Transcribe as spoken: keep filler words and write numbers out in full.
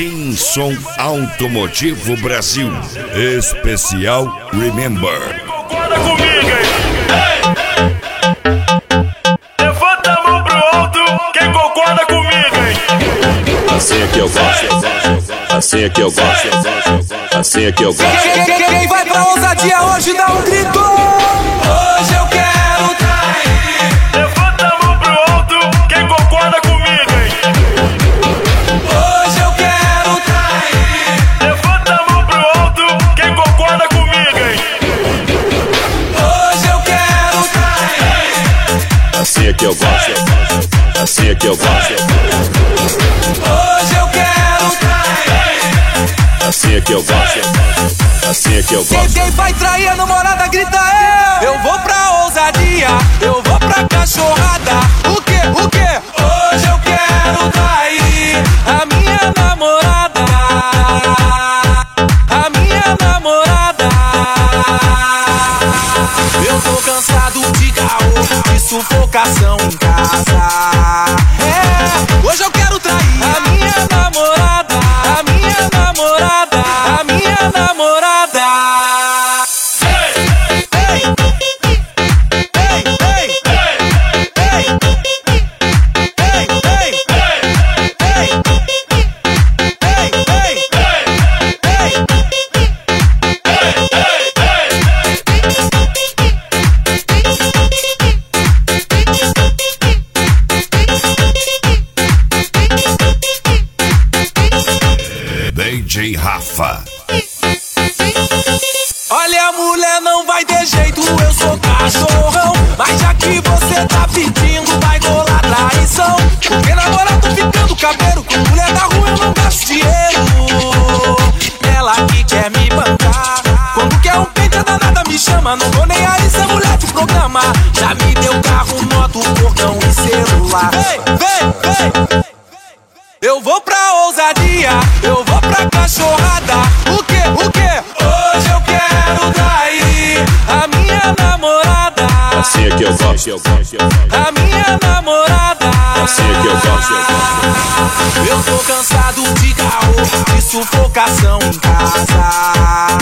Simson Automotivo Brasil. Especial Remember. Concorda comigo, hein? Ei! Levanta a mão pro alto, quem concorda comigo, hein? Assim é que eu gosto, assim é que eu gosto, assim é que eu gosto. Quem, quem, quem vai pra ousadia hoje dá um grito. Hoje eu quero trair. Levanta a mão pro alto, quem concorda comigo, hein? Hoje eu quero trair. Levanta a mão pro alto, quem concorda comigo, hein? Hoje eu quero trair. Assim é que eu gosto, assim é que eu gosto. Hoje eu quero trair. Assim é que eu gosto, assim é que eu Quem, gosto. quem vai trair a namorada grita eu. Eu vou pra ousadia, eu vou pra cachorrada. O que, o que? Hoje eu quero trair a minha namorada. A minha namorada. Eu tô cansado de caô, de sufocação em casa. É, hoje eu quero trair a minha namorada. A minha namorada. A minha namorada. D J Rafa. Olha, mulher, não vai ter jeito, eu sou cachorrão. Mas já que você tá pedindo, vai rolar traição. Porque namorado ficando cabreiro, com mulher da rua eu não gasto dinheiro. Ela que quer me bancar. Quando quer um pente, a danada me chama. Não vou nem aí ser mulher de programa. Já me deu carro, moto, portão e celular. Vem, vem, vem. Eu vou pra ousadia, eu vou pra cachorrada. O que, o que? Hoje eu quero trair a minha namorada. Assim é que eu gosto, eu gosto. A minha namorada. Assim é que eu gosto, eu gosto. Eu tô cansado de caô, de sufocação em casa.